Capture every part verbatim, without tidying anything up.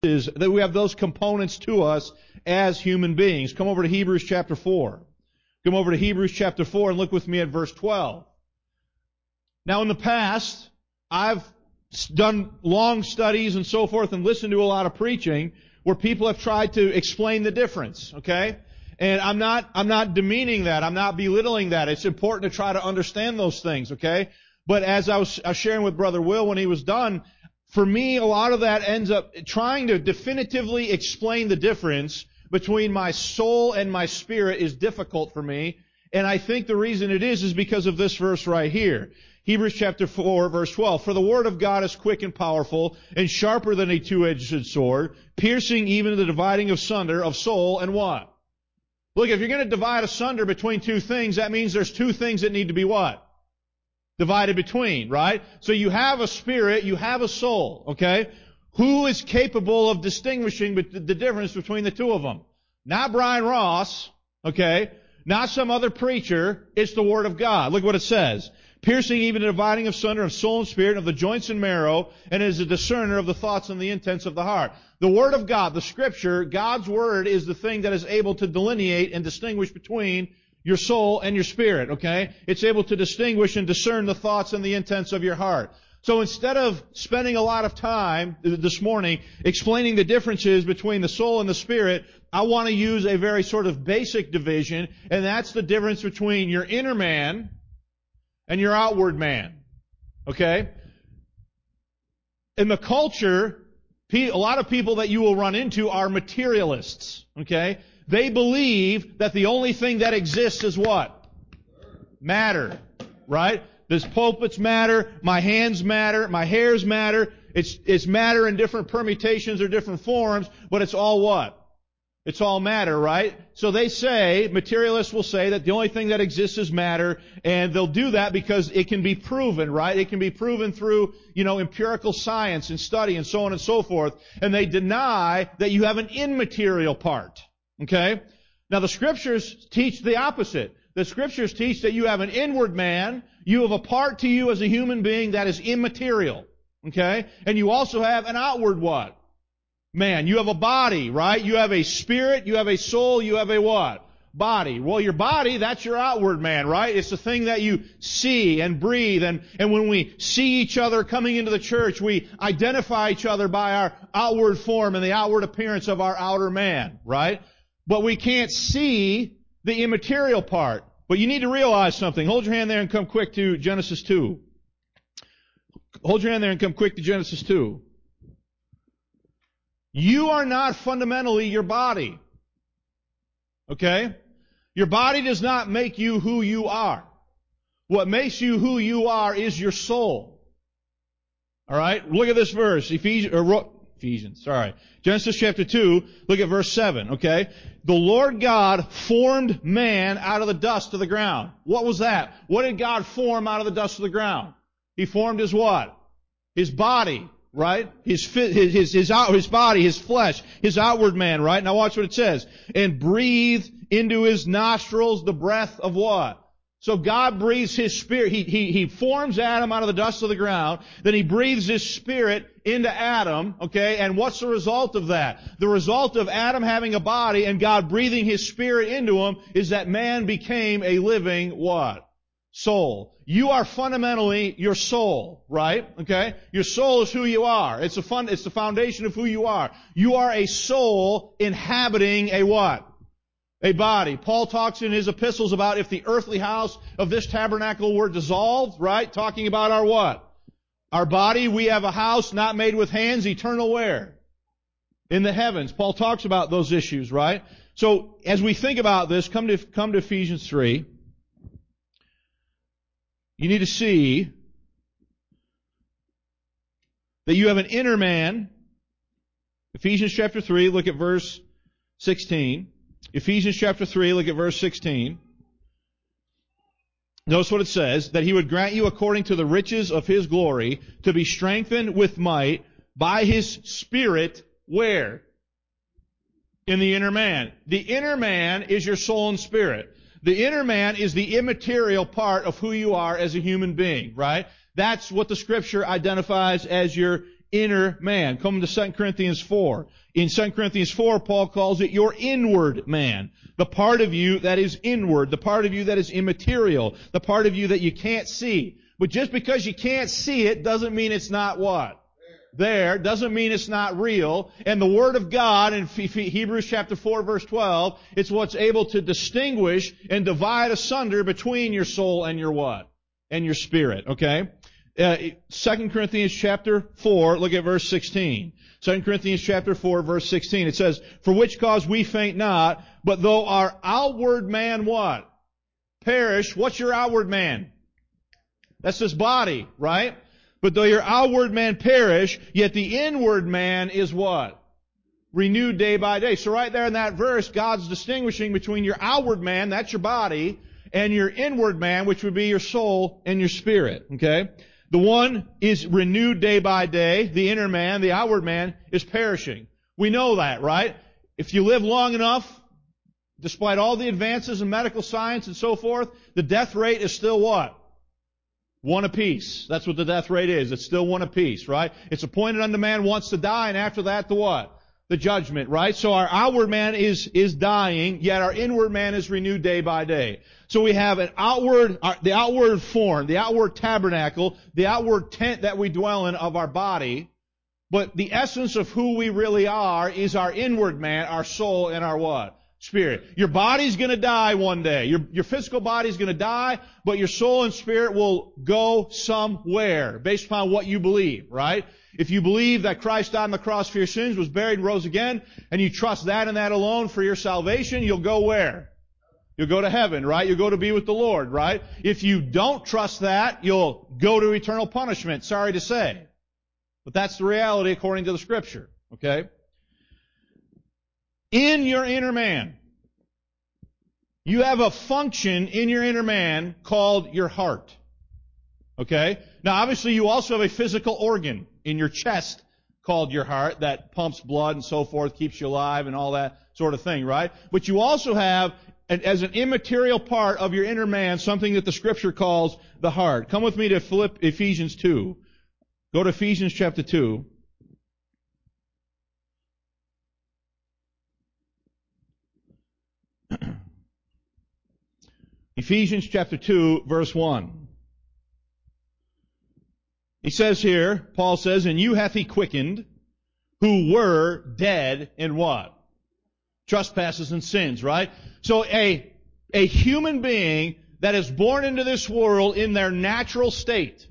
is that we have those components to us as human beings. Come over to Hebrews chapter four. Come over to Hebrews chapter four and look with me at verse twelve. Now in the past, I've done long studies and so forth and listened to a lot of preaching where people have tried to explain the difference, okay? And I'm not, I'm not demeaning that. I'm not belittling that. It's important to try to understand those things, okay? But as I was, I was sharing with Brother Will when he was done, for me, a lot of that ends up trying to definitively explain the difference between my soul and my spirit is difficult for me. And I think the reason it is is because of this verse right here. Hebrews chapter four, verse twelve. For the word of God is quick and powerful and sharper than a two-edged sword, piercing even the dividing asunder of soul and what? Look, if you're going to divide asunder between two things, that means there's two things that need to be what? Divided between, right? So you have a spirit, you have a soul, okay? Who is capable of distinguishing the difference between the two of them? Not Brian Ross, okay? Not some other preacher. It's the Word of God. Look what it says. Piercing even the dividing asunder of soul and spirit, of the joints and marrow, and is a discerner of the thoughts and the intents of the heart. The Word of God, the Scripture, God's Word is the thing that is able to delineate and distinguish between your soul and your spirit, okay? It's able to distinguish and discern the thoughts and the intents of your heart. So instead of spending a lot of time this morning explaining the differences between the soul and the spirit, I want to use a very sort of basic division, and that's the difference between your inner man and your outward man. Okay? In the culture, a lot of people that you will run into are materialists. Okay? They believe that the only thing that exists is what? Matter. Right? This pulpits matter, my hands matter, my hairs matter. It's, it's matter in different permutations or different forms, but it's all what? It's all matter, right? So they say, materialists will say that the only thing that exists is matter, and they'll do that because it can be proven, right? It can be proven through, you know, empirical science and study and so on and so forth. And they deny that you have an immaterial part. Okay? Now the Scriptures teach the opposite. The Scriptures teach that you have an inward man, you have a part to you as a human being that is immaterial. Okay? And you also have an outward what? Man, you have a body, right? You have a spirit, you have a soul, you have a what? Body. Well, your body, that's your outward man, right? It's the thing that you see and breathe. And, and when we see each other coming into the church, we identify each other by our outward form and the outward appearance of our outer man, right? But we can't see the immaterial part. But you need to realize something. Hold your hand there and come quick to Genesis two. Hold your hand there and come quick to Genesis two. You are not fundamentally your body. Okay? Your body does not make you who you are. What makes you who you are is your soul. Alright? Look at this verse. Ephesians, or, Ephesians, sorry. Genesis chapter two, look at verse seven, okay? The Lord God formed man out of the dust of the ground. What was that? What did God form out of the dust of the ground? He formed his what? His body. Right? His, his, his, his, out, his body, his flesh, his outward man, right? Now watch what it says. And breathed into his nostrils the breath of what? So God breathes His Spirit. He, he, he forms Adam out of the dust of the ground. Then He breathes His Spirit into Adam, okay? And what's the result of that? The result of Adam having a body and God breathing His Spirit into him is that man became a living what? Soul. You are fundamentally your soul, right? Okay? Your soul is who you are. It's a fun, it's the foundation of who you are. You are a soul inhabiting a what? A body. Paul talks in his epistles about if the earthly house of this tabernacle were dissolved, right? Talking about our what? Our body. We have a house not made with hands, eternal where? In the heavens. Paul talks about those issues, right? So, as we think about this, come to, come to Ephesians three. You need to see that you have an inner man. Ephesians chapter three, look at verse sixteen. Ephesians chapter three, look at verse sixteen. Notice what it says, that He would grant you according to the riches of His glory to be strengthened with might by His Spirit, where? In the inner man. The inner man is your soul and spirit. The inner man is the immaterial part of who you are as a human being, right? That's what the Scripture identifies as your inner man. Come to Second Corinthians four. In Second Corinthians four, Paul calls it your inward man. The part of you that is inward, the part of you that is immaterial, the part of you that you can't see. But just because you can't see it doesn't mean it's not what? There. Doesn't mean it's not real. And the Word of God in Hebrews chapter four verse twelve, it's what's able to distinguish and divide asunder between your soul and your what? And your spirit. Okay? Uh, Second Corinthians chapter four, look at verse sixteen. Second Corinthians chapter four verse sixteen. It says, for which cause we faint not, but though our outward man what? Perish. What's your outward man? That's this body, right? But though your outward man perish, yet the inward man is what? Renewed day by day. So right there in that verse, God's distinguishing between your outward man, that's your body, and your inward man, which would be your soul and your spirit. Okay? The one is renewed day by day. The inner man, the outward man, is perishing. We know that, right? If you live long enough, despite all the advances in medical science and so forth, the death rate is still what? One apiece. That's what the death rate is. It's still one apiece, right? It's appointed unto man once to die, and after that, the what? The judgment, right? So our outward man is, is dying, yet our inward man is renewed day by day. So we have an outward, the outward form, the outward tabernacle, the outward tent that we dwell in of our body, but the essence of who we really are is our inward man, our soul, and our what? Spirit. Your body's gonna die one day. Your, your physical body's gonna die, but your soul and spirit will go somewhere based upon what you believe, right? If you believe that Christ died on the cross for your sins, was buried, and rose again, and you trust that and that alone for your salvation, you'll go where? You'll go to heaven, right? You'll go to be with the Lord, right? If you don't trust that, you'll go to eternal punishment, sorry to say. But that's the reality according to the Scripture, okay? In your inner man, you have a function in your inner man called your heart. Okay? Now obviously you also have a physical organ in your chest called your heart that pumps blood and so forth, keeps you alive and all that sort of thing, right? But you also have, as an immaterial part of your inner man, something that the Scripture calls the heart. Come with me to Philipp, Ephesians two. Go to Ephesians chapter two. Ephesians chapter two, verse one. He says here, Paul says, and you hath he quickened, who were dead in what? Trespasses and sins, right? So a, a human being that is born into this world in their natural state,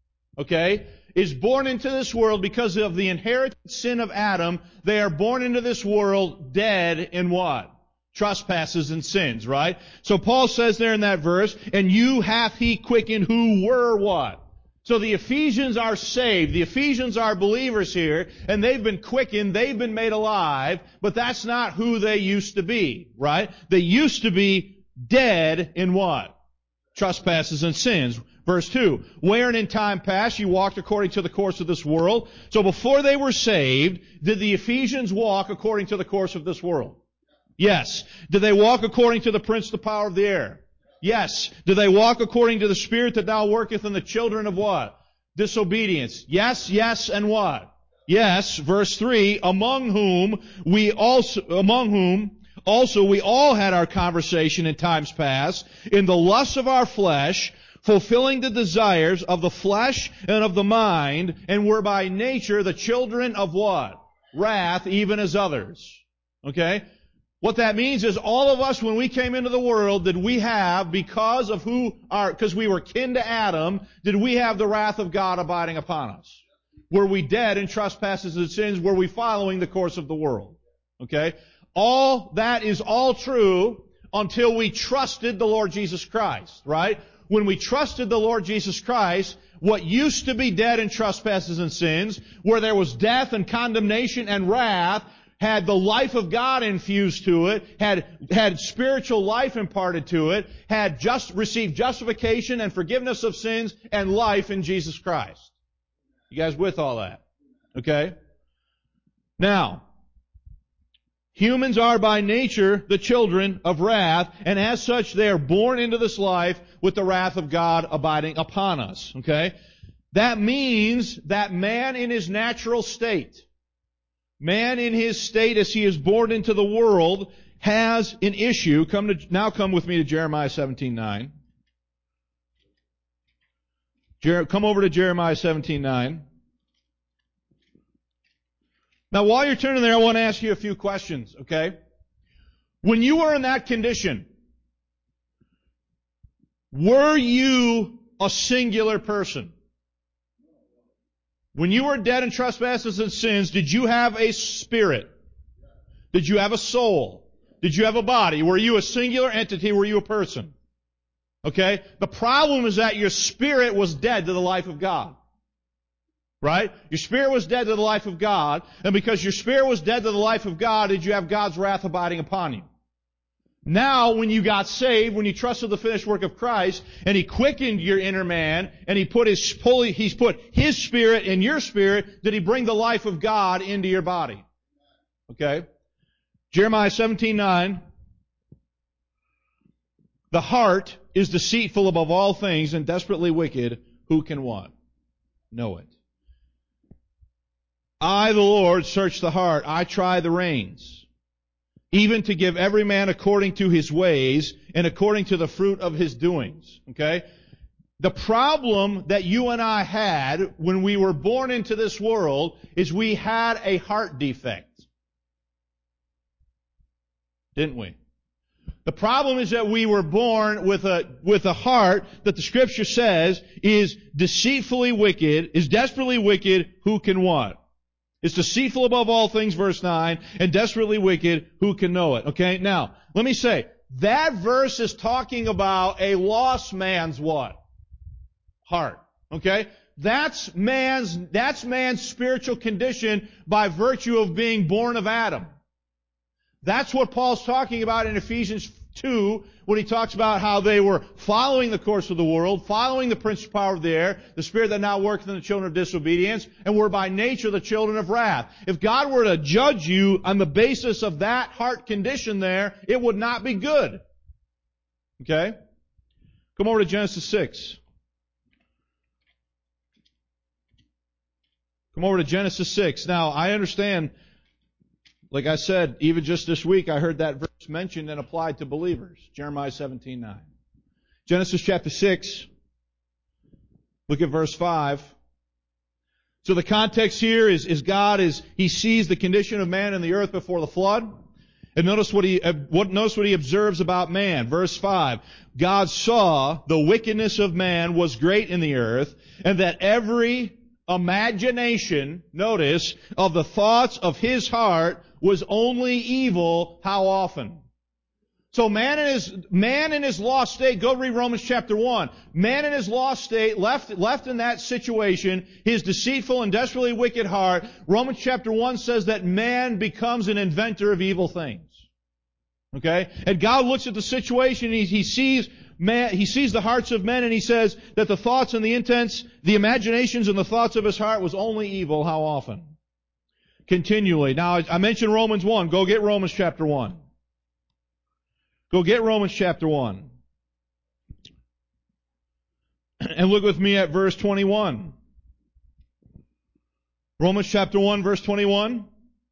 okay, is born into this world because of the inherited sin of Adam. They are born into this world dead in what? Trespasses and sins, right? So Paul says there in that verse, and you hath he quickened who were what? So the Ephesians are saved. The Ephesians are believers here, and they've been quickened, they've been made alive, but that's not who they used to be, right? They used to be dead in what? Trespasses and sins. Verse two, wherein in time past you walked according to the course of this world. So before they were saved, did the Ephesians walk according to the course of this world? Yes. Did they walk according to the prince of the power of the air? Yes. Do they walk according to the spirit that now worketh in the children of what? Disobedience. Yes, yes, and what? Yes. Verse three, among whom we also, among whom also we all had our conversation in times past, in the lusts of our flesh, fulfilling the desires of the flesh and of the mind, and were by nature the children of what? Wrath, even as others. Okay? What that means is all of us, when we came into the world, did we have, because of who are, because we were kin to Adam, did we have the wrath of God abiding upon us? Were we dead in trespasses and sins? Were we following the course of the world? Okay? All that is all true until we trusted the Lord Jesus Christ, right? When we trusted the Lord Jesus Christ, what used to be dead in trespasses and sins, where there was death and condemnation and wrath, had the life of God infused to it, had, had spiritual life imparted to it, had just received justification and forgiveness of sins and life in Jesus Christ. You guys with all that? Okay? Now, humans are by nature the children of wrath, and as such they are born into this life with the wrath of God abiding upon us. Okay? That means that man in his natural state, man in his state as he is born into the world, has an issue. Come to, now come with me to Jeremiah seventeen nine. Jer- come over to Jeremiah seventeen nine. Now while you're turning there, I want to ask you a few questions, okay? When you were in that condition, were you a singular person? When you were dead in trespasses and sins, did you have a spirit? Did you have a soul? Did you have a body? Were you a singular entity? Were you a person? Okay? The problem is that your spirit was dead to the life of God. Right? Your spirit was dead to the life of God, and because your spirit was dead to the life of God, did you have God's wrath abiding upon you? Now, when you got saved, when you trusted the finished work of Christ, and He quickened your inner man, and He put His, He's put His Spirit in your spirit, did He bring the life of God into your body? Okay? Jeremiah seventeen nine. The heart is deceitful above all things and desperately wicked. Who can what? Know it. I, the Lord, search the heart. I try the reins, even to give every man according to his ways and according to the fruit of his doings. Okay? The problem that you and I had when we were born into this world is we had a heart defect. Didn't we? The problem is that we were born with a, with a heart that the Scripture says is deceitfully wicked, is desperately wicked. Who can what? It's deceitful above all things, verse nine, and desperately wicked. Who can know it? Okay? Now, let me say, that verse is talking about a lost man's what? Heart. Okay? That's man's, that's man's spiritual condition by virtue of being born of Adam. That's what Paul's talking about in Ephesians two when he talks about how they were following the course of the world, following the prince of power of the air, the spirit that now worketh in the children of disobedience, and were by nature the children of wrath. If God were to judge you on the basis of that heart condition there, it would not be good. Okay? Come over to Genesis six. Come over to Genesis six. Now, I understand, like I said, even just this week, I heard that verse mentioned and applied to believers. Jeremiah seventeen nine. Genesis chapter six. Look at verse five. So the context here is, is God is, He sees the condition of man in the earth before the flood. And notice what he, what, notice what he observes about man. Verse five. God saw the wickedness of man was great in the earth, and that every imagination, notice, of the thoughts of his heart was only evil. How often? So man in his, man in his lost state, go read Romans chapter one. Man in his lost state, left, left in that situation, his deceitful and desperately wicked heart, Romans chapter one says that man becomes an inventor of evil things. Okay? And God looks at the situation, he, he sees man, he sees the hearts of men, and he says that the thoughts and the intents, the imaginations and the thoughts of his heart was only evil. How often? Continually. Now, I mentioned Romans one. Go get Romans chapter one. Go get Romans chapter one. And look with me at verse twenty-one. Romans chapter one, verse twenty-one.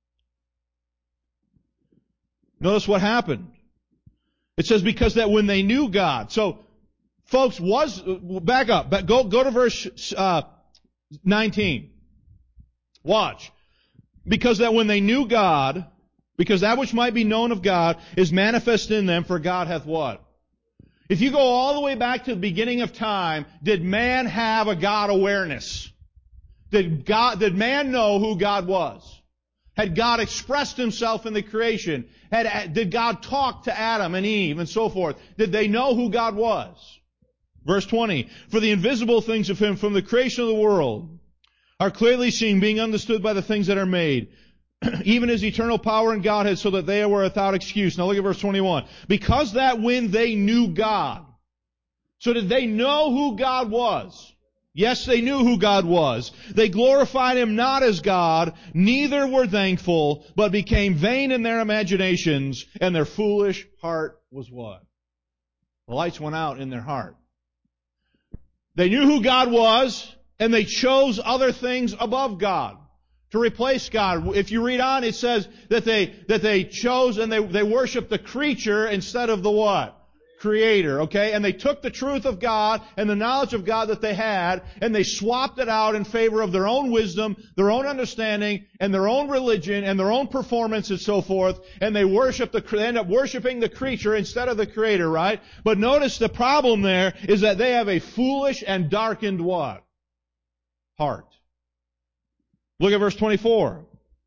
Notice what happened. It says, because that when they knew God. So, folks, was, back up. Go, go to verse uh, nineteen. Watch. Because that when they knew God, because that which might be known of God is manifest in them, for God hath what? If you go all the way back to the beginning of time, did man have a God awareness? Did God, did man know who God was? Had God expressed Himself in the creation? Had, did God talk to Adam and Eve and so forth? Did they know who God was? Verse twenty, for the invisible things of Him from the creation of the world are clearly seen, being understood by the things that are made, even His eternal power and Godhead, so that they were without excuse. Now look at verse twenty-one. Because that when they knew God. So did they know who God was? Yes, they knew who God was. They glorified Him not as God, neither were thankful, but became vain in their imaginations, and their foolish heart was what? The lights went out in their heart. They knew who God was. And they chose other things above God to replace God. If you read on, it says that they, that they chose and they, they worshiped the creature instead of the what? Creator, okay? And they took the truth of God and the knowledge of God that they had, and they swapped it out in favor of their own wisdom, their own understanding, and their own religion, and their own performance and so forth, and they worship the, they end up worshiping the creature instead of the Creator, right? But notice the problem there is that they have a foolish and darkened what? Heart. Look at verse twenty-four.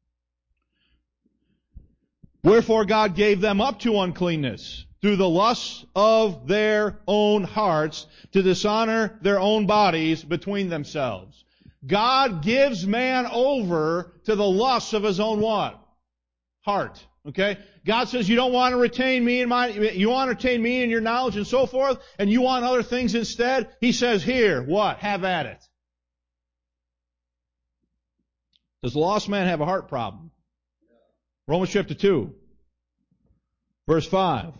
Wherefore God gave them up to uncleanness through the lusts of their own hearts, to dishonor their own bodies between themselves. God gives man over to the lusts of his own what? Heart. Okay? God says, you don't want to retain me and my, you want to retain me and your knowledge and so forth, and you want other things instead? He says, here, what? Have at it. Does the lost man have a heart problem? Romans chapter two, verse five.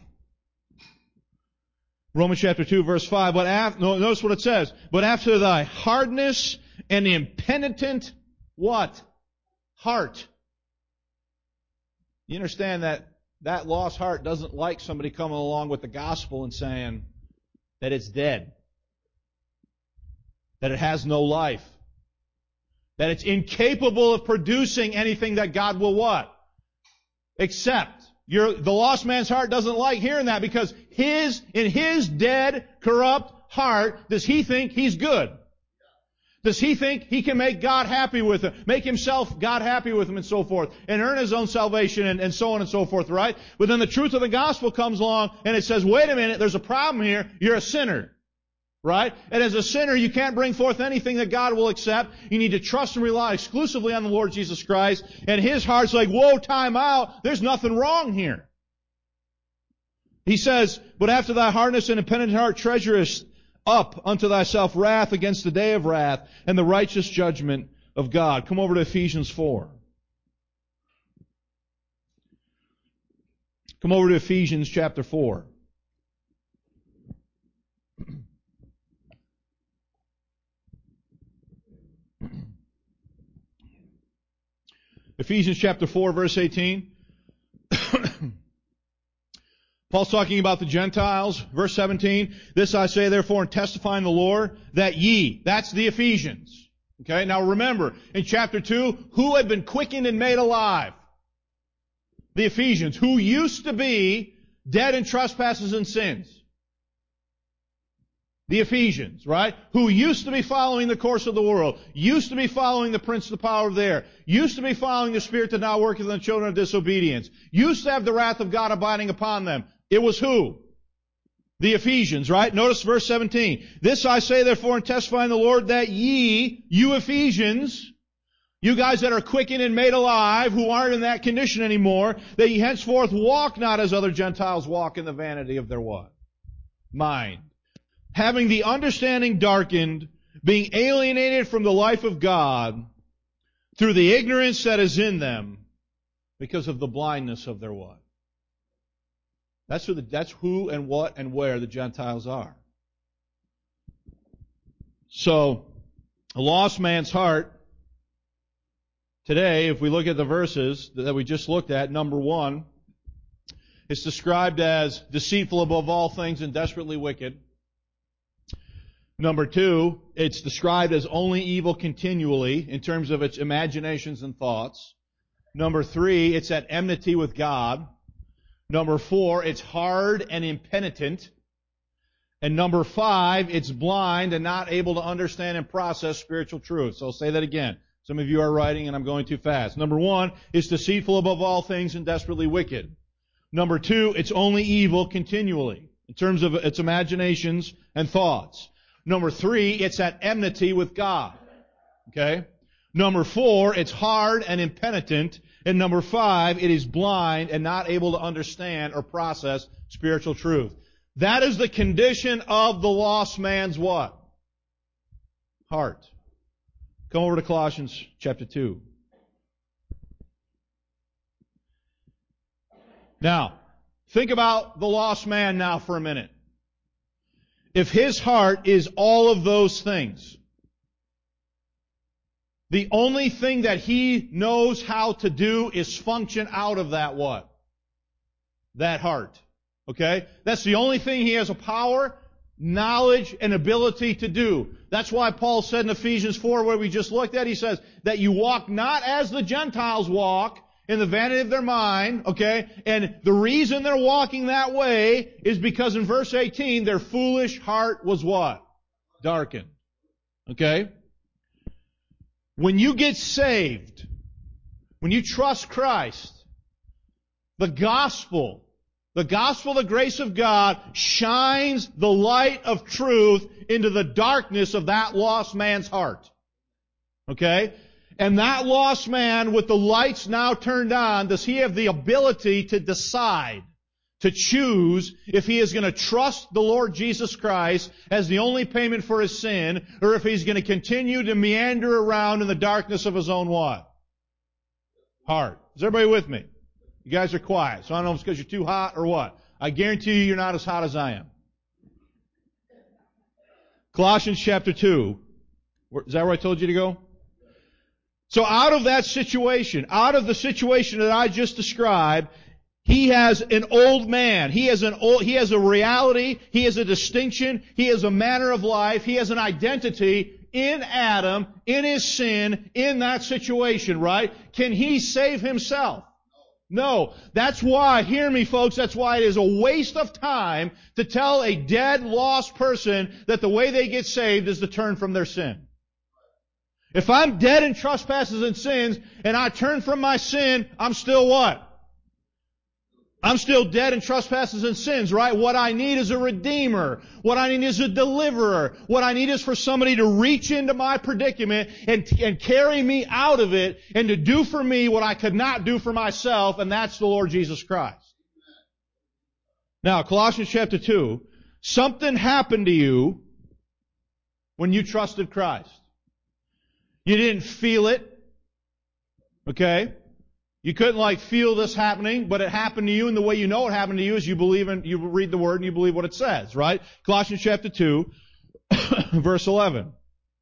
Romans chapter two, verse five. But after, notice what it says. But after thy hardness and impenitent what? Heart. You understand that that lost heart doesn't like somebody coming along with the gospel and saying that it's dead, that it has no life, that it's incapable of producing anything that God will what? Accept. Your, the lost man's heart doesn't like hearing that, because his, in his dead, corrupt heart, does he think he's good? Does he think he can make God happy with him, make himself God happy with him and so forth, and earn his own salvation and, and so on and so forth, right? But then the truth of the gospel comes along and it says, wait a minute, there's a problem here. You're a sinner. Right? And as a sinner, you can't bring forth anything that God will accept. You need to trust and rely exclusively on the Lord Jesus Christ. And his heart's like, whoa, time out. There's nothing wrong here. He says, but after thy hardness and impenitent heart treasurest up unto thyself wrath against the day of wrath and the righteous judgment of God. Come over to Ephesians four. Come over to Ephesians chapter four. Ephesians chapter four, verse eighteen. Paul's talking about the Gentiles. Verse seventeen. This I say therefore and testify in the Lord that ye, that's the Ephesians. Okay, now remember, in chapter two, who had been quickened and made alive? The Ephesians, who used to be dead in trespasses and sins. The Ephesians, right? Who used to be following the course of the world, used to be following the prince of the power of the air, used to be following the spirit that now worketh in the children of disobedience, used to have the wrath of God abiding upon them. It was who? The Ephesians, right? Notice verse seventeen. This I say therefore and testify in the Lord that ye, you Ephesians, you guys that are quickened and made alive, who aren't in that condition anymore, that ye henceforth walk not as other Gentiles walk in the vanity of their what? Mind. Having the understanding darkened, being alienated from the life of God through the ignorance that is in them because of the blindness of their what? That's who, the, that's who and what and where the Gentiles are. So, a lost man's heart, today, if we look at the verses that we just looked at, number one, it's described as deceitful above all things and desperately wicked. Number two, it's described as only evil continually in terms of its imaginations and thoughts. Number three, it's at enmity with God. Number four, it's hard and impenitent. And number five, it's blind and not able to understand and process spiritual truth. So I'll say that again. Some of you are writing and I'm going too fast. Number one, it's deceitful above all things and desperately wicked. Number two, it's only evil continually in terms of its imaginations and thoughts. Number three, it's at enmity with God. Okay? Number four, it's hard and impenitent. And number five, it is blind and not able to understand or process spiritual truth. That is the condition of the lost man's what? Heart. Come over to Colossians chapter two. Now, think about the lost man now for a minute. If his heart is all of those things, The only thing that he knows how to do is function out of that what? That heart. Okay? That's the only thing he has a power, knowledge, and ability to do. That's why Paul said in Ephesians four, where we just looked at, he says that you walk not as the Gentiles walk, in the vanity of their mind, okay? And the reason they're walking that way is because in verse eighteen, their foolish heart was what? Darkened. Okay? When you get saved, when you trust Christ, the gospel, the gospel of the grace of God shines the light of truth into the darkness of that lost man's heart. Okay? And that lost man, with the lights now turned on, does he have the ability to decide, to choose if he is going to trust the Lord Jesus Christ as the only payment for his sin, or if he's going to continue to meander around in the darkness of his own what? Heart. Is everybody with me? You guys are quiet, so I don't know if it's because you're too hot or what. I guarantee you you're not as hot as I am. Colossians chapter two. Is that where I told you to go? So out of that situation, out of the situation that I just described, he has an old man. He has an old, he has a reality. He has a distinction. He has a manner of life. He has an identity in Adam, in his sin, in that situation, right? Can he save himself? No. That's why, hear me folks, that's why it is a waste of time to tell a dead, lost person that the way they get saved is to turn from their sin. If I'm dead in trespasses and sins, and I turn from my sin, I'm still what? I'm still dead in trespasses and sins, right? What I need is a redeemer. What I need is a deliverer. What I need is for somebody to reach into my predicament and, and carry me out of it and to do for me what I could not do for myself, and that's the Lord Jesus Christ. Now, Colossians chapter two, something happened to you when you trusted Christ. You didn't feel it. Okay? You couldn't like feel this happening, but it happened to you, and the way you know it happened to you is you believe in, you read the Word and you believe what it says, right? Colossians chapter two, verse eleven.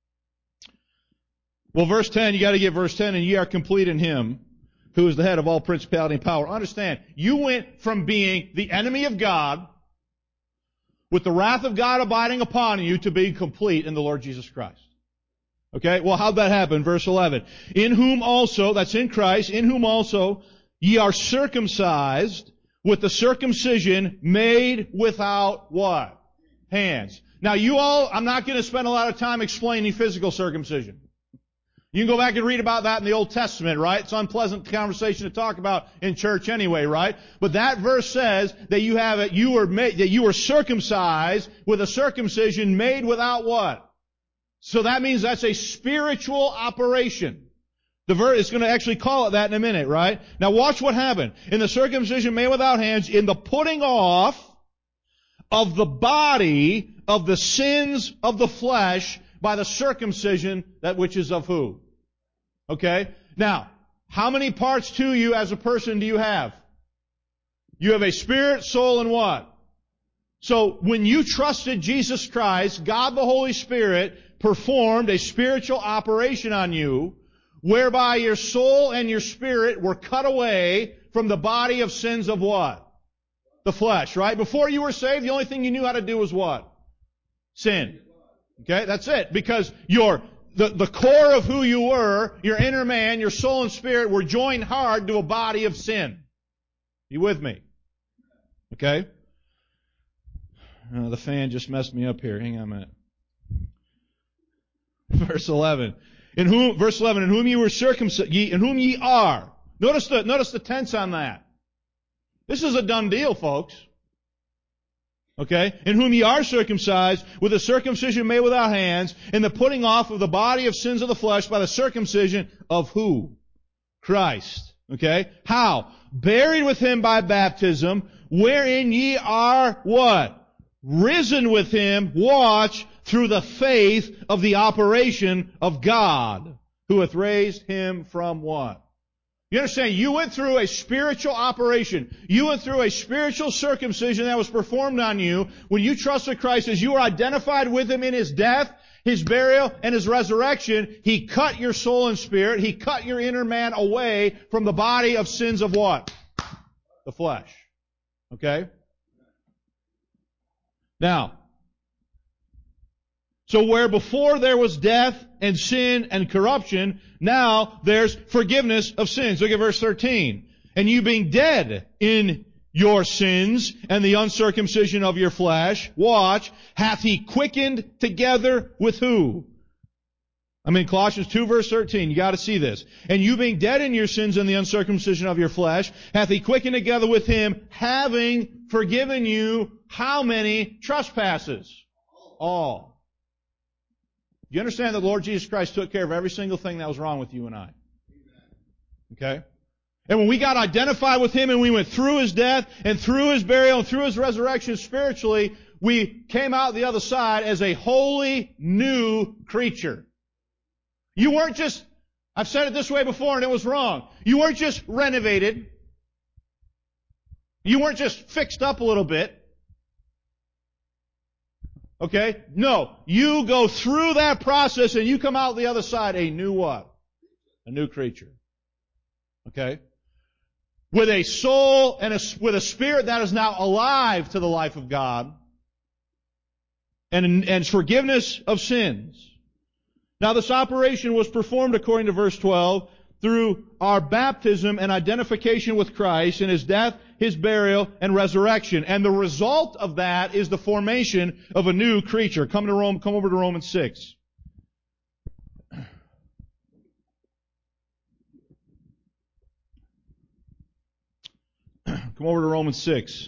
Well, verse ten, you gotta get verse ten, and ye are complete in Him, who is the head of all principality and power. Understand, you went from being the enemy of God, with the wrath of God abiding upon you, to being complete in the Lord Jesus Christ. Okay, well, how'd that happen? Verse eleven. In whom also, that's in Christ, in whom also ye are circumcised with the circumcision made without what? Hands. Now you all, I'm not going to spend a lot of time explaining physical circumcision. You can go back and read about that in the Old Testament, right? It's an unpleasant conversation to talk about in church anyway, right? But that verse says that you have it, you were made, that you were circumcised with a circumcision made without what? So that means that's a spiritual operation. The verse is going to actually call it that in a minute, right? Now watch what happened. In the circumcision made without hands, in the putting off of the body of the sins of the flesh by the circumcision, that which is of who? Okay? Now, how many parts to you as a person do you have? You have a spirit, soul, and what? So when you trusted Jesus Christ, God the Holy Spirit performed a spiritual operation on you, whereby your soul and your spirit were cut away from the body of sins of what? The flesh, right? Before you were saved, the only thing you knew how to do was what? Sin. Okay, that's it. Because your, the, the core of who you were, your inner man, your soul and spirit were joined hard to a body of sin. You with me? Okay? Uh, the fan just messed me up here. Hang on a minute. Verse eleven. In whom, verse eleven, in whom ye were circumcised, ye, in whom ye are. Notice the, notice the tense on that. This is a done deal, folks. Okay? In whom ye are circumcised with a circumcision made without hands, in the putting off of the body of sins of the flesh by the circumcision of who? Christ. Okay? How? Buried with Him by baptism, wherein ye are what? Risen with Him, watch, through the faith of the operation of God, who hath raised Him from what? You understand? You went through a spiritual operation. You went through a spiritual circumcision that was performed on you when you trusted Christ, as you were identified with Him in His death, His burial, and His resurrection, He cut your soul and spirit. He cut your inner man away from the body of sins of what? The flesh. Okay? Now, so where before there was death and sin and corruption, now there's forgiveness of sins. Look at verse thirteen. And you being dead in your sins and the uncircumcision of your flesh, watch, hath He quickened together with who? I mean, Colossians two verse thirteen, you gotta see this. And you being dead in your sins and the uncircumcision of your flesh, hath He quickened together with Him, having forgiven you how many trespasses? All. Do you understand that the Lord Jesus Christ took care of every single thing that was wrong with you and I? Okay? And when we got identified with Him and we went through His death and through His burial and through His resurrection spiritually, we came out the other side as a wholly new creature. You weren't just, I've said it this way before and it was wrong. You weren't just renovated. You weren't just fixed up a little bit. Okay? No. You go through that process and you come out the other side a new what? A new creature. Okay? With a soul and a, with a spirit that is now alive to the life of God. And, and forgiveness of sins. Now this operation was performed according to verse twelve through our baptism and identification with Christ in His death, His burial, and resurrection. And the result of that is the formation of a new creature. Come to Rome, come over to Romans six. Come over to Romans six.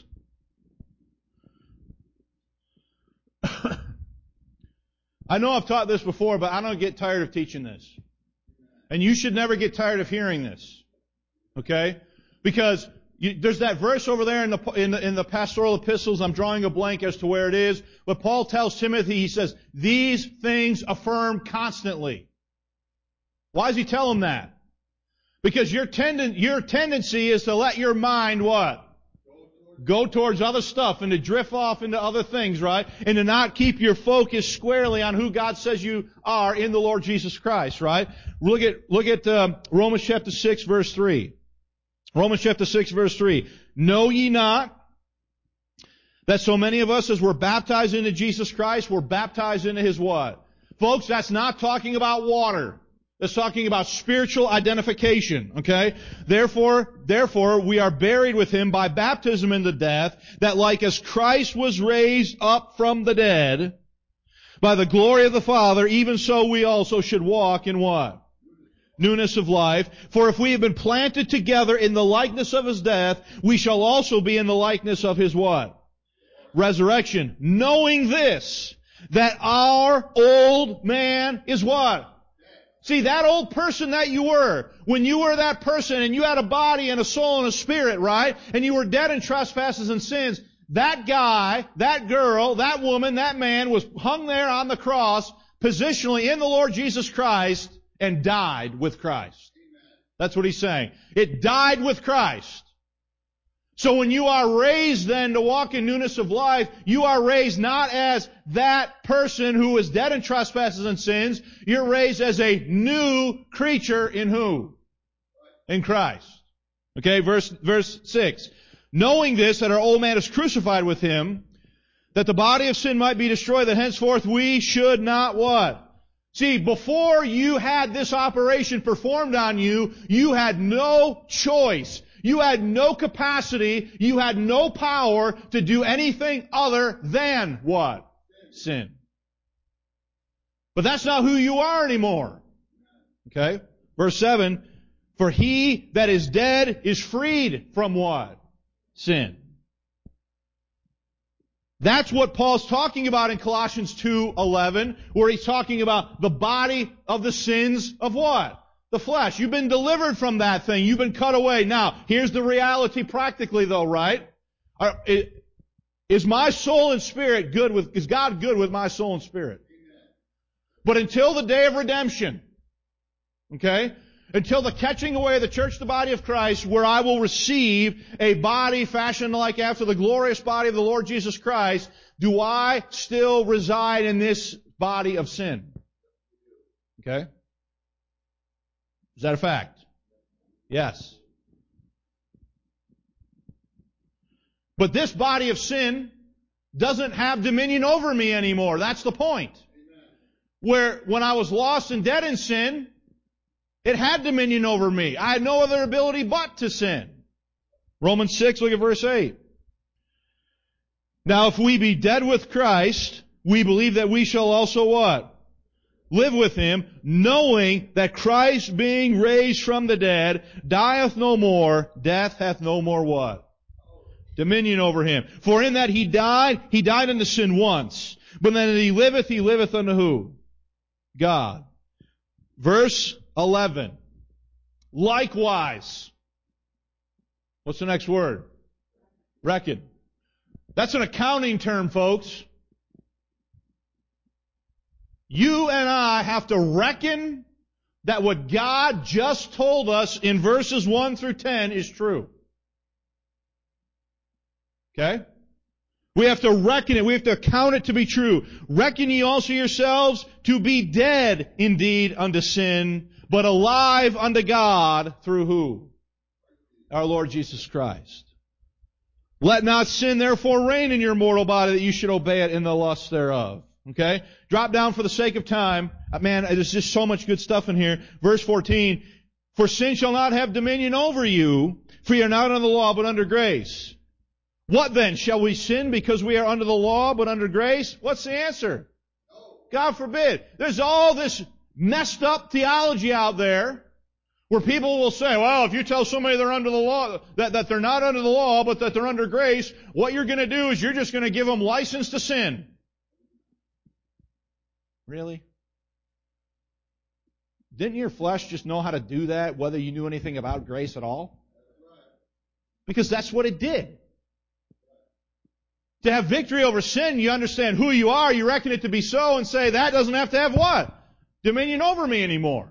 I know I've taught this before, but I don't get tired of teaching this. And you should never get tired of hearing this. Okay? Because you, there's that verse over there in the, in the in the pastoral epistles. I'm drawing a blank as to where it is. But Paul tells Timothy, he says, these things affirm constantly. Why does he tell him that? Because your tenden, your tendency is to let your mind what? Go towards other stuff and to drift off into other things, right? And to not keep your focus squarely on who God says you are in the Lord Jesus Christ, right? Look at, look at uh, Romans chapter six verse three. Romans chapter six verse three. Know ye not that so many of us as we're baptized into Jesus Christ, we're baptized into His what? Folks, that's not talking about water. It's talking about spiritual identification, okay? Therefore, therefore, we are buried with Him by baptism into death, that like as Christ was raised up from the dead by the glory of the Father, even so we also should walk in what? Newness of life. For if we have been planted together in the likeness of His death, we shall also be in the likeness of His what? Resurrection. Knowing this, that our old man is what? See, that old person that you were, when you were that person and you had a body and a soul and a spirit, right? And you were dead in trespasses and sins, that guy, that girl, that woman, that man was hung there on the cross, positionally in the Lord Jesus Christ, and died with Christ. That's what he's saying. It died with Christ. So when you are raised then to walk in newness of life, you are raised not as that person who is dead in trespasses and sins. You're raised as a new creature in who? In Christ. Okay, verse, verse six. Knowing this, that our old man is crucified with Him, that the body of sin might be destroyed, that henceforth we should not what? See, before you had this operation performed on you, you had no choice. You had no capacity, you had no power to do anything other than what? Sin. But that's not who you are anymore. Okay? Verse seven, for he that is dead is freed from what? Sin. That's what Paul's talking about in Colossians two eleven, where he's talking about the body of the sins of what? The flesh. You've been delivered from that thing. You've been cut away. Now, here's the reality practically though, right? Are, it, is my soul and spirit good with, is God good with my soul and spirit? But until the day of redemption, okay, until the catching away of the church, the body of Christ, where I will receive a body fashioned like after the glorious body of the Lord Jesus Christ, do I still reside in this body of sin? Okay? Is that a fact? Yes. But this body of sin doesn't have dominion over me anymore. That's the point. Amen. Where when I was lost and dead in sin, it had dominion over me. I had no other ability but to sin. Romans six, look at verse eight. Now if we be dead with Christ, we believe that we shall also what? Live with Him, knowing that Christ being raised from the dead, dieth no more, death hath no more what? Dominion over Him. For in that He died, He died unto sin once. But then He liveth, He liveth unto who? God. Verse eleven. Likewise. What's the next word? Reckon. That's an accounting term, folks. You and I have to reckon that what God just told us in verses one through ten is true. Okay? We have to reckon it. We have to count it to be true. Reckon ye also yourselves to be dead indeed unto sin, but alive unto God through who? Our Lord Jesus Christ. Let not sin therefore reign in your mortal body, that you should obey it in the lust thereof. Okay? Drop down for the sake of time. Man, there's just so much good stuff in here. Verse fourteen. For sin shall not have dominion over you, for ye are not under the law, but under grace. What then? Shall we sin because we are under the law, but under grace? What's the answer? No. God forbid. There's all this messed up theology out there where people will say, well, if you tell somebody they're under the law, that, that they're not under the law, but that they're under grace, what you're going to do is you're just going to give them license to sin. Really? Didn't your flesh just know how to do that, whether you knew anything about grace at all? Because that's what it did. To have victory over sin, you understand who you are, you reckon it to be so, and say, that doesn't have to have what? Dominion over me anymore.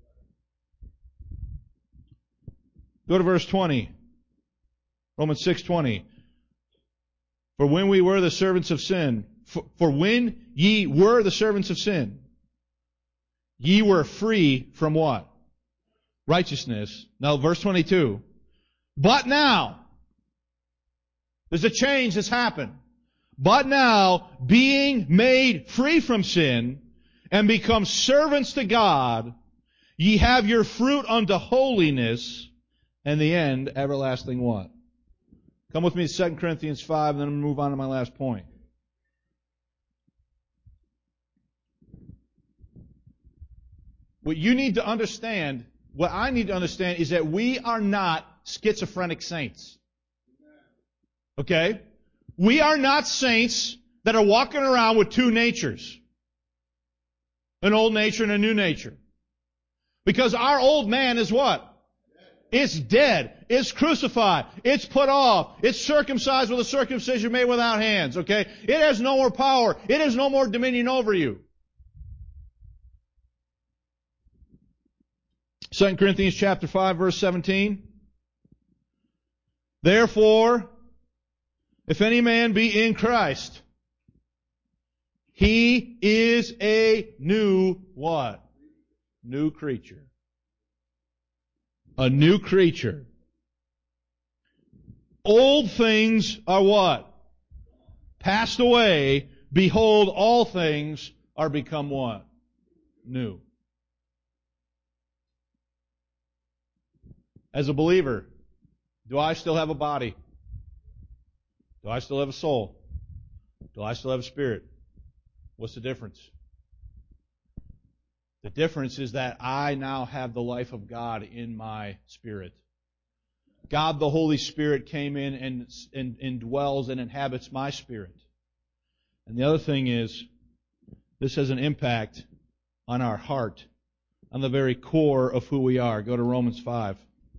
Go to verse twenty. Romans six twenty. For when we were the servants of sin, for, for when ye were the servants of sin, ye were free from what? Righteousness. Now verse twenty-two. But now, there's a change that's happened. But now, being made free from sin, and become servants to God, ye have your fruit unto holiness, and the end, everlasting what? Come with me to Second Corinthians five, and then I'm going to move on to my last point. What you need to understand, what I need to understand, is that we are not schizophrenic saints. Okay? We are not saints that are walking around with two natures. An old nature and a new nature. Because our old man is what? It's dead. It's crucified. It's put off. It's circumcised with a circumcision made without hands. Okay? It has no more power. It has no more dominion over you. Second Corinthians chapter five, verse seventeen. Therefore, if any man be in Christ, he is a new what? New creature. A new creature. Old things are what? Passed away. Behold, all things are become what? New. As a believer, do I still have a body? Do I still have a soul? Do I still have a spirit? What's the difference? The difference is that I now have the life of God in my spirit. God the Holy Spirit came in and, and, and dwells and inhabits my spirit. And the other thing is, this has an impact on our heart, on the very core of who we are. Go to Romans five.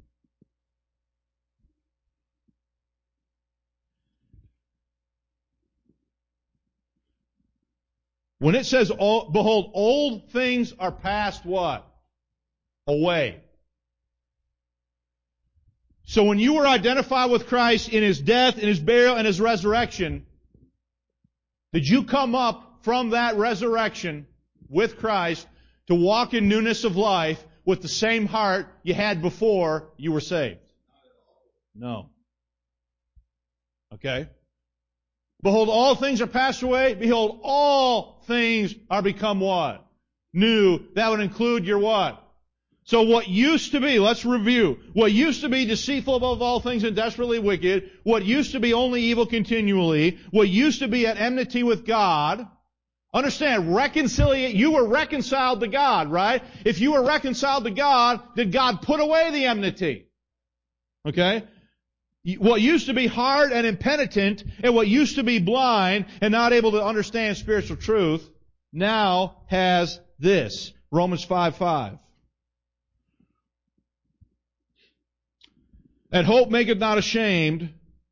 When it says, behold, old things are passed what? Away. So when you were identified with Christ in His death, in His burial, and His resurrection, did you come up from that resurrection with Christ to walk in newness of life with the same heart you had before you were saved? No. Okay? Behold, all things are passed away. Behold, all things are become what? New. That would include your what? So what used to be, let's review, what used to be deceitful above all things and desperately wicked, what used to be only evil continually, what used to be at enmity with God, understand, reconciliate, you were reconciled to God, right? If you were reconciled to God, did God put away the enmity? Okay? What used to be hard and impenitent, and what used to be blind and not able to understand spiritual truth, now has this. Romans five five. And hope maketh not ashamed.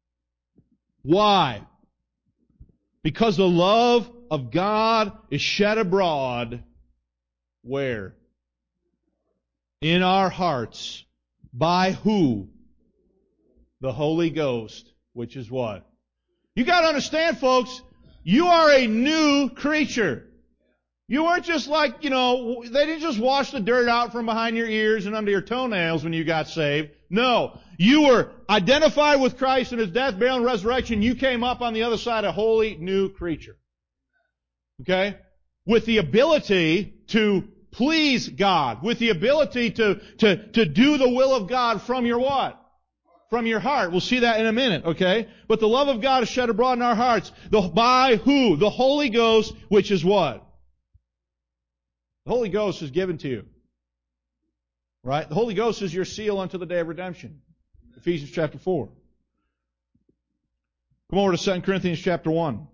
Why? Because the love of God is shed abroad. Where? In our hearts. By who? The Holy Ghost, which is what? You got to understand, folks, you are a new creature. You weren't just like, you know, they didn't just wash the dirt out from behind your ears and under your toenails when you got saved. No. You were identified with Christ in His death, burial, and resurrection. You came up on the other side a wholly new creature. Okay? With the ability to please God. With the ability to, to, to do the will of God from your what? From your heart. We'll see that in a minute, okay? But the love of God is shed abroad in our hearts. The, by who? The Holy Ghost, which is what? The Holy Ghost is given to you. Right? The Holy Ghost is your seal unto the day of redemption. Ephesians chapter four. Come over to Second Corinthians chapter one.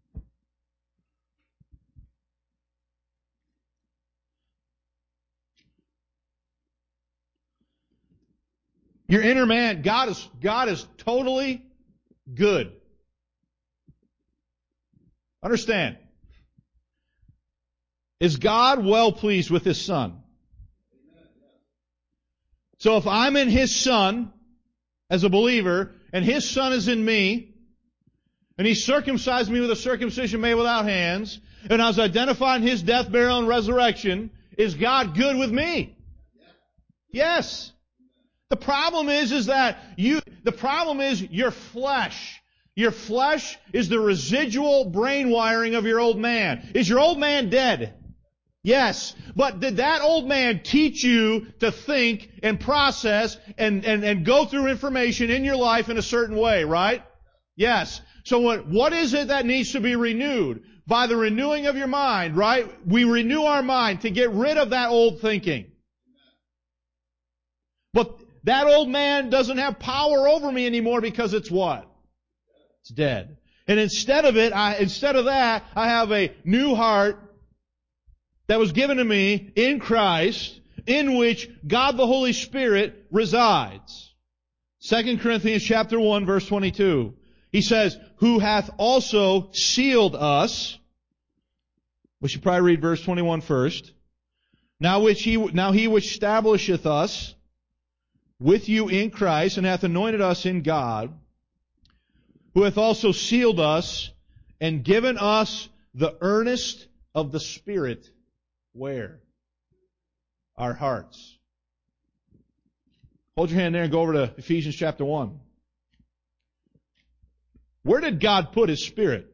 Your inner man, God is, God is totally good. Understand. Is God well pleased with His Son? So if I'm in His Son, as a believer, and His Son is in me, and He circumcised me with a circumcision made without hands, and I was identified in His death, burial, and resurrection, is God good with me? Yes. The problem is, is that you, the problem is your flesh. Your flesh is the residual brain wiring of your old man. Is your old man dead? Yes. But did that old man teach you to think and process and, and, and go through information in your life in a certain way, right? Yes. So what, what is it that needs to be renewed? By the renewing of your mind, right? We renew our mind to get rid of that old thinking. But that old man doesn't have power over me anymore because it's what? It's dead. And instead of it, I, instead of that, I have a new heart that was given to me in Christ, in which God the Holy Spirit resides. Second Corinthians chapter one, verse twenty-two. He says, who hath also sealed us. We should probably read verse twenty-one first. Now which he, now he which establisheth us with you in Christ, and hath anointed us in God, who hath also sealed us, and given us the earnest of the Spirit. Where? Our hearts. Hold your hand there and go over to Ephesians chapter one. Where did God put His Spirit?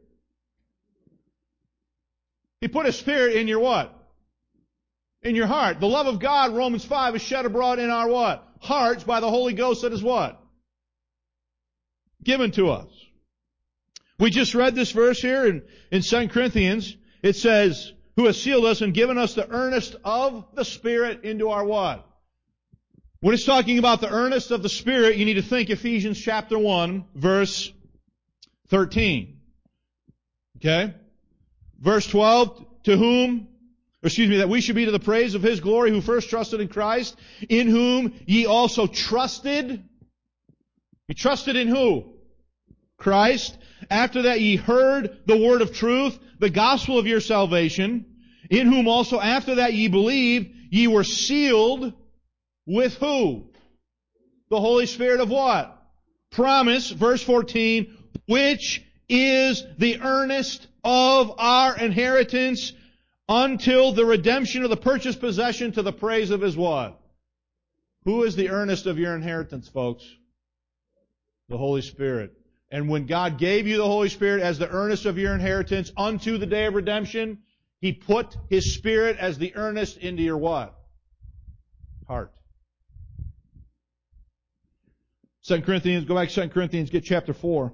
He put His Spirit in your what? In your heart. The love of God, Romans five, is shed abroad in our what? Hearts by the Holy Ghost that is what? Given to us. We just read this verse here in, in Second Corinthians. It says, who has sealed us and given us the earnest of the Spirit into our what? When it's talking about the earnest of the Spirit, you need to think Ephesians chapter one, verse thirteen. Okay? Verse twelve, to whom, or excuse me, that we should be to the praise of His glory who first trusted in Christ, in whom ye also trusted. You trusted in who? Christ. After that ye heard the word of truth, the gospel of your salvation, in whom also after that ye believed, ye were sealed with who? The Holy Spirit of what? Promise, verse fourteen, which is the earnest of our inheritance until the redemption of the purchased possession to the praise of His what? Who is the earnest of your inheritance, folks? The Holy Spirit. And when God gave you the Holy Spirit as the earnest of your inheritance unto the day of redemption, He put His Spirit as the earnest into your what? Heart. Second Corinthians, go back to Second Corinthians, get chapter four.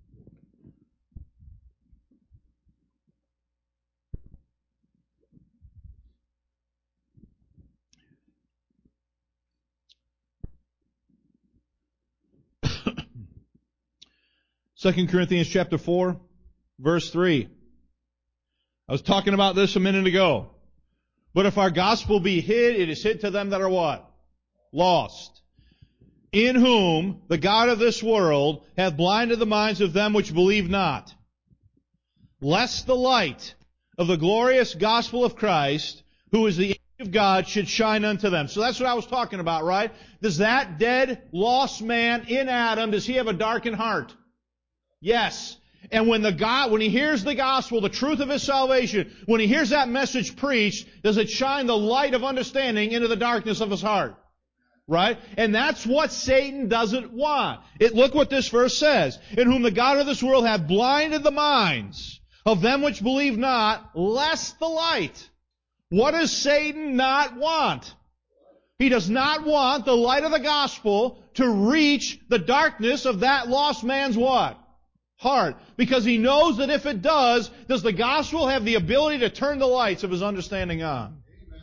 Second Corinthians chapter four, verse three. I was talking about this a minute ago. But if our gospel be hid, it is hid to them that are what? Lost. In whom the God of this world hath blinded the minds of them which believe not, lest the light of the glorious gospel of Christ, who is the image of God, should shine unto them. So that's what I was talking about, right? Does that dead, lost man in Adam, does he have a darkened heart? Yes. And when the God, when he hears the gospel, the truth of his salvation, when he hears that message preached, does it shine the light of understanding into the darkness of his heart? Right? And that's what Satan doesn't want. It, look what this verse says. In whom the God of this world hath blinded the minds of them which believe not, lest the light. What does Satan not want? He does not want the light of the gospel to reach the darkness of that lost man's what? Heart. Because he knows that if it does, does the gospel have the ability to turn the lights of his understanding on? Amen.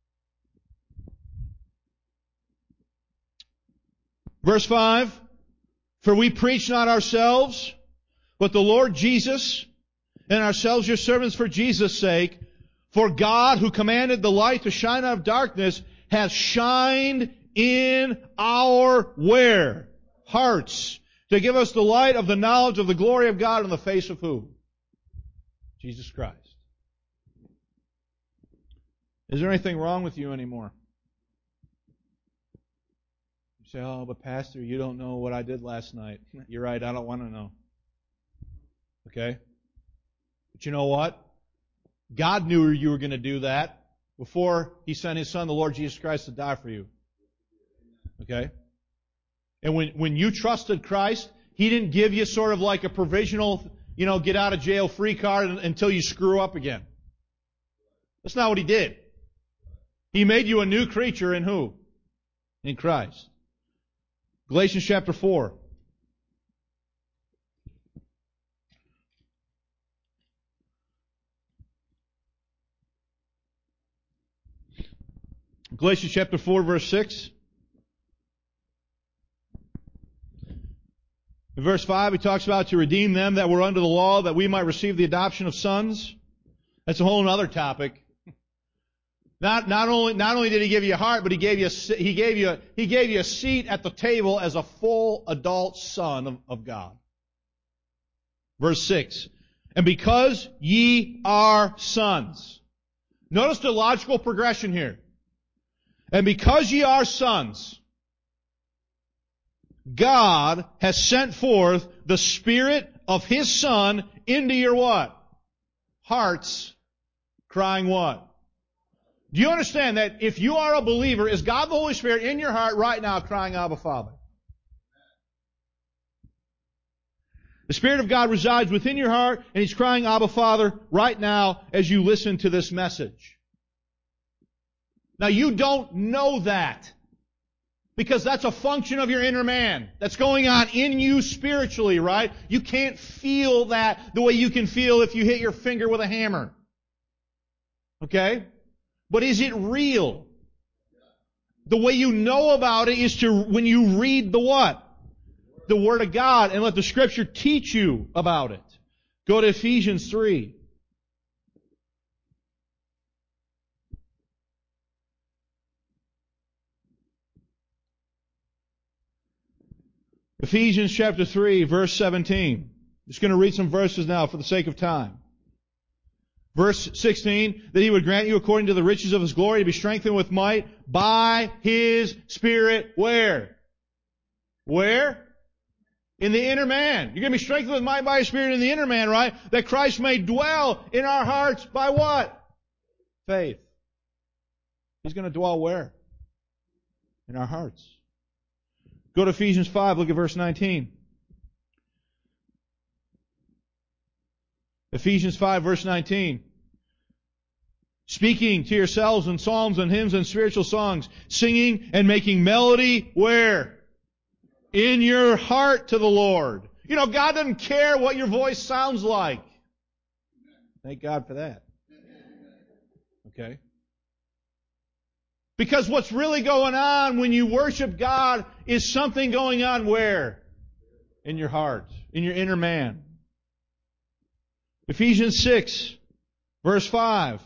Verse five, for we preach not ourselves, but the Lord Jesus, and ourselves your servants for Jesus' sake. For God, who commanded the light to shine out of darkness, has shined in our where? Hearts. To give us the light of the knowledge of the glory of God in the face of who? Jesus Christ. Is there anything wrong with you anymore? You say, oh, but Pastor, you don't know what I did last night. You're right, I don't want to know. Okay? But you know what? God knew you were going to do that before He sent His Son, the Lord Jesus Christ, to die for you. Okay? And when, when you trusted Christ, He didn't give you sort of like a provisional, you know, get out of jail free card until you screw up again. That's not what He did. He made you a new creature in who? In Christ. Galatians chapter four. Galatians chapter four, verse six. In verse five, he talks about to redeem them that were under the law, that we might receive the adoption of sons. That's a whole other topic. Not, not only, not only did He give you a heart, but He gave you, He gave you, He gave you a seat at the table as a full adult son of, of God. Verse six. And because ye are sons. Notice the logical progression here. And because ye are sons, God has sent forth the Spirit of His Son into your what? Hearts, crying what? Do you understand that if you are a believer, is God the Holy Spirit in your heart right now crying, Abba, Father? The Spirit of God resides within your heart, and He's crying, Abba, Father, right now as you listen to this message. Now you don't know that. Because that's a function of your inner man. That's going on in you spiritually, right? You can't feel that the way you can feel if you hit your finger with a hammer. Okay? But is it real? The way you know about it is to, when you read the what? The Word of God, and let the Scripture teach you about it. Go to Ephesians three. Ephesians chapter three, verse seventeen. Just going to read some verses now for the sake of time. Verse sixteen, that He would grant you according to the riches of His glory to be strengthened with might by His Spirit. Where? Where? In the inner man. You're going to be strengthened with might by His Spirit in the inner man, right? That Christ may dwell in our hearts by what? Faith. He's going to dwell where? In our hearts. Go to Ephesians five, look at verse nineteen. Ephesians five, verse nineteen. Speaking to yourselves in psalms and hymns and spiritual songs, singing and making melody where? In your heart to the Lord. You know, God doesn't care what your voice sounds like. Thank God for that. Okay? Because what's really going on when you worship God is something going on where? In your heart, in your inner man. Ephesians six, verse five.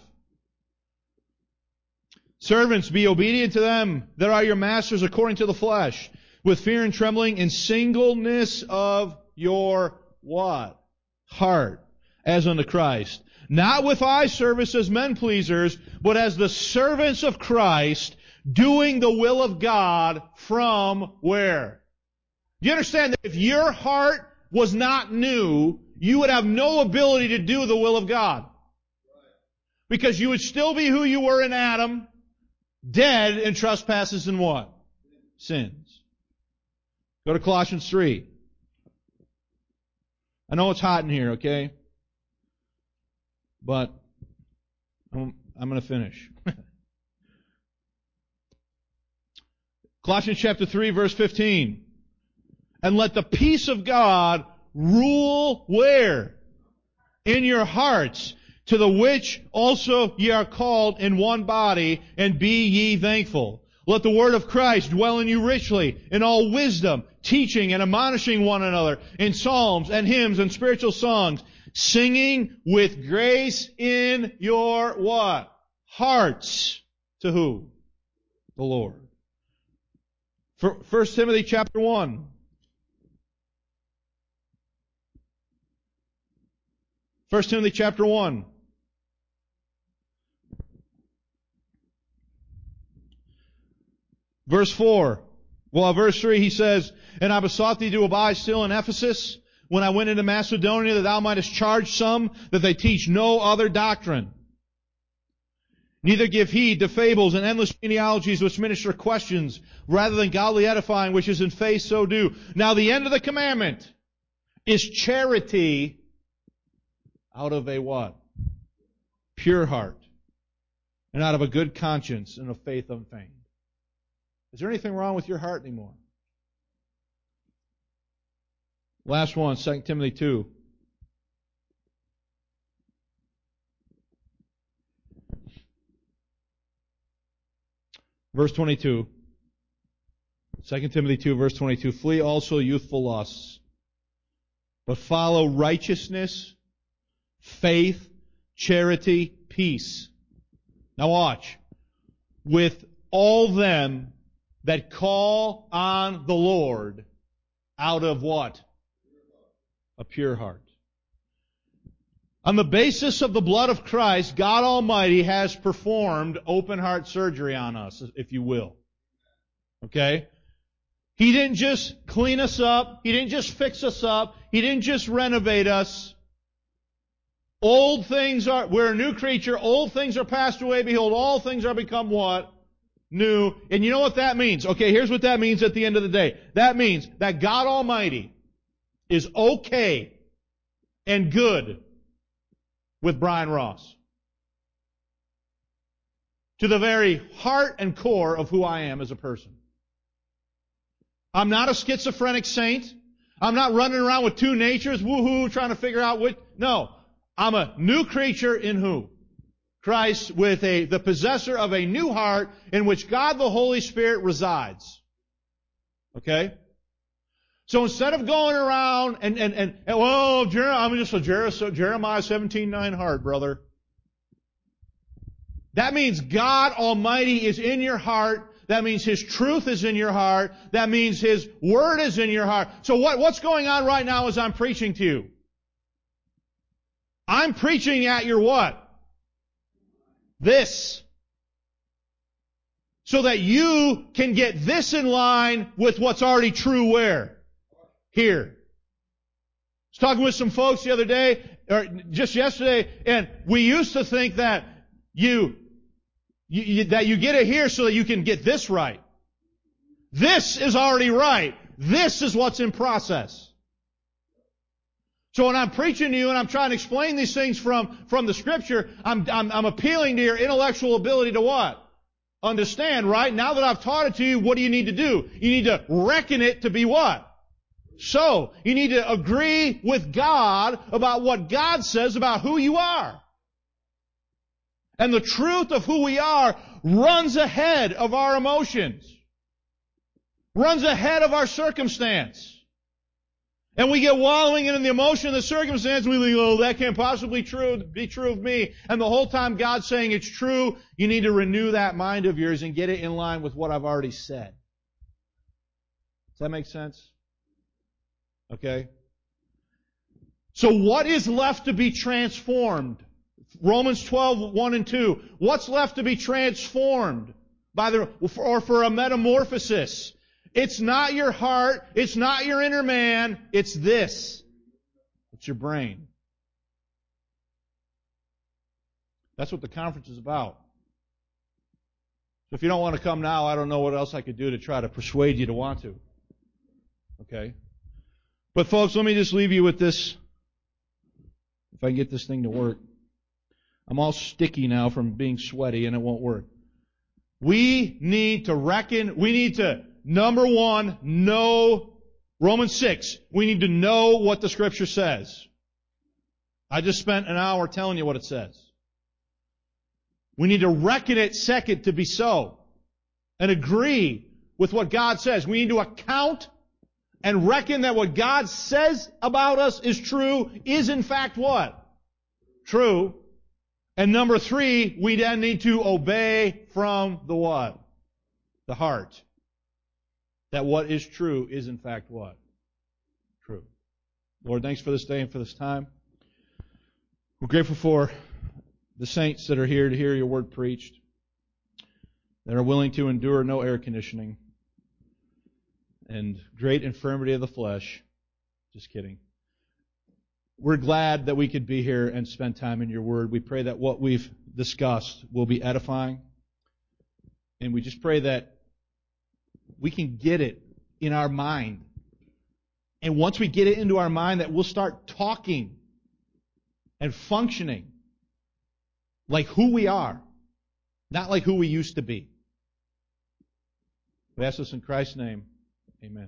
Servants, be obedient to them that are your masters according to the flesh, with fear and trembling in singleness of your what? Heart, as unto Christ. Not with eye service as men pleasers, but as the servants of Christ, doing the will of God from where? Do you understand that if your heart was not new, you would have no ability to do the will of God? Because you would still be who you were in Adam, dead in trespasses and what? Sins. Go to Colossians three. I know it's hot in here, okay? But I'm, I'm going to finish. Colossians chapter three, verse fifteen. And let the peace of God rule where? In your hearts, to the which also ye are called in one body, and be ye thankful. Let the word of Christ dwell in you richly, in all wisdom, teaching and admonishing one another, in psalms and hymns and spiritual songs, singing with grace in your what? Hearts. To who? The Lord. First Timothy chapter one. First Timothy chapter one. Verse four. Well, verse three, he says, And I besought thee to abide still in Ephesus, when I went into Macedonia, that thou mightest charge some that they teach no other doctrine. Neither give heed to fables and endless genealogies which minister questions, rather than godly edifying, which is in faith so do. Now the end of the commandment is charity out of a what? Pure heart. And out of a good conscience and of faith unfeigned. Is there anything wrong with your heart anymore? Last one, Second Timothy two. Verse twenty-two. Second Timothy two, verse twenty-two. Flee also youthful lusts, but follow righteousness, faith, charity, peace. Now watch. With all them that call on the Lord out of what? A pure heart. On the basis of the blood of Christ, God Almighty has performed open heart surgery on us, if you will. Okay? He didn't just clean us up. He didn't just fix us up. He didn't just renovate us. Old things are, we're a new creature. Old things are passed away. Behold, all things are become what? New. And you know what that means? Okay, here's what that means at the end of the day. That means that God Almighty is okay and good with Brian Ross. To the very heart and core of who I am as a person. I'm not a schizophrenic saint. I'm not running around with two natures, woohoo, trying to figure out which. No. I'm a new creature in who? Christ, with a, the possessor of a new heart in which God the Holy Spirit resides. Okay? So instead of going around and, and, and, and well, Jer- I'm just a Jeremiah seventeen nine heart, brother. That means God Almighty is in your heart. That means His truth is in your heart. That means His Word is in your heart. So what, what's going on right now as I'm preaching to you? I'm preaching at your what? This. So that you can get this in line with what's already true where? Here. I was talking with some folks the other day, or just yesterday, and we used to think that you You, you, that you get it here so that you can get this right. This is already right. This is what's in process. So when I'm preaching to you and I'm trying to explain these things from, from the Scripture, I'm, I'm, I'm appealing to your intellectual ability to what? Understand, right? Now that I've taught it to you, what do you need to do? You need to reckon it to be what? So, you need to agree with God about what God says about who you are. And the truth of who we are runs ahead of our emotions. Runs ahead of our circumstance. And we get wallowing in the emotion of the circumstance, and we think, oh, that can't possibly true, be true of me. And the whole time God's saying it's true, you need to renew that mind of yours and get it in line with what I've already said. Does that make sense? Okay? So what is left to be transformed? Romans twelve, one and two. What's left to be transformed by the, or for a metamorphosis? It's not your heart. It's not your inner man. It's this. It's your brain. That's what the conference is about. So if you don't want to come now, I don't know what else I could do to try to persuade you to want to. Okay? But folks, let me just leave you with this. If I can get this thing to work. I'm all sticky now from being sweaty and it won't work. We need to reckon, we need to, number one, know Romans six. We need to know what the Scripture says. I just spent an hour telling you what it says. We need to reckon it, second, to be so. And agree with what God says. We need to account and reckon that what God says about us is true, is in fact what? True. And number three, we then need to obey from the what? The heart. That what is true is in fact what? True. Lord, thanks for this day and for this time. We're grateful for the saints that are here to hear your word preached, that are willing to endure no air conditioning and great infirmity of the flesh. Just kidding. We're glad that we could be here and spend time in your word. We pray that what we've discussed will be edifying. And we just pray that we can get it in our mind. And once we get it into our mind, that we'll start talking and functioning like who we are, not like who we used to be. We ask this in Christ's name. Amen.